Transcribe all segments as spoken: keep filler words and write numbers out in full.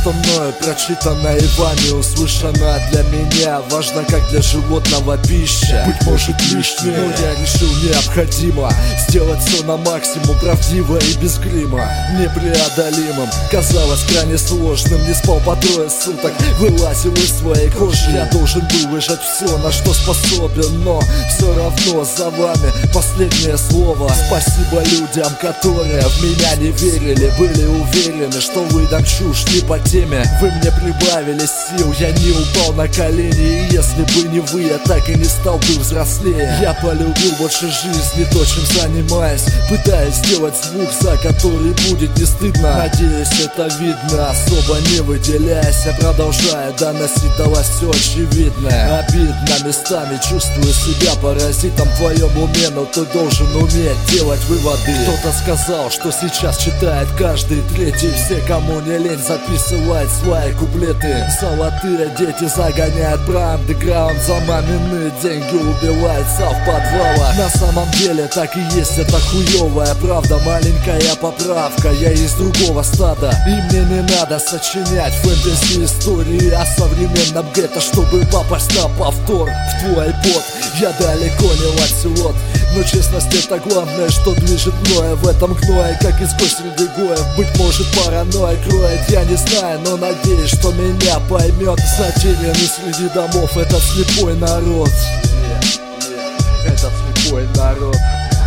что мною прочитанное и вами услышано для меня важно, как для животного пища. Быть может лишнее, но я решил необходимо сделать все на максимум, правдиво и без грима. Непреодолимым казалось крайне сложным. Не спал по трое суток, вылазил из своей кожи. Я должен был выжать все, на что способен, но все равно за вами последнее слово. Спасибо людям, которые в меня не верили, были уверены, что выдам чушь не по теме. Вы мне прибавили сил, я не упал на колени. И если бы не вы, я так и не стал бы взрослее. Я полюбил больше жизни, то, чем занимаюсь, пытаясь сделать звук, за который будет не стыдно. Надеюсь, это видно, особо не выделяясь. Я продолжаю доносить до вас все очевидное. Обидно местами, чувствую себя паразитом в твоем уме, но ты должен уметь делать выводы. Кто-то сказал, что сейчас читает каждый третий. Все, кому не лень, записывает свои куплеты. Золотые дети загоняют про андеграунд, за мамины деньги убиваются в подвалах. На самом деле так и есть, это хуевая правда. Маленькая поправка, я из другого стада, и мне не надо сочинять фэнтези истории о современном гетто, чтобы попасть на повтор. В твой пот я далеко не латилот, но честность это главное, что движет мною в этом гное, как изгой среди гоев. Быть может паранойя кроет, я не знаю, но надеюсь, что меня поймет затерянный среди домов этот слепой народ. yeah, yeah. Этот слепой народ,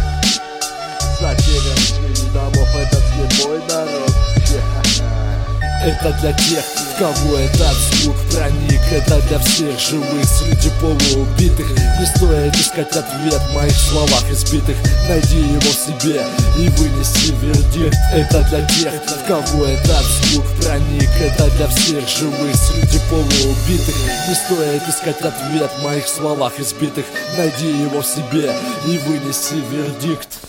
затерянный среди домов этот слепой народ. yeah. Это для тех, в кого этот звук проник. Это для всех живых среди полуубитых. Не стоит искать ответ в моих словах избитых. Найди его в себе и вынеси вердикт. Это для тех, в кого этот звук проник. Это для всех живых среди полуубитых. Не стоит искать ответ в моих словах избитых. Найди его в себе и вынеси вердикт.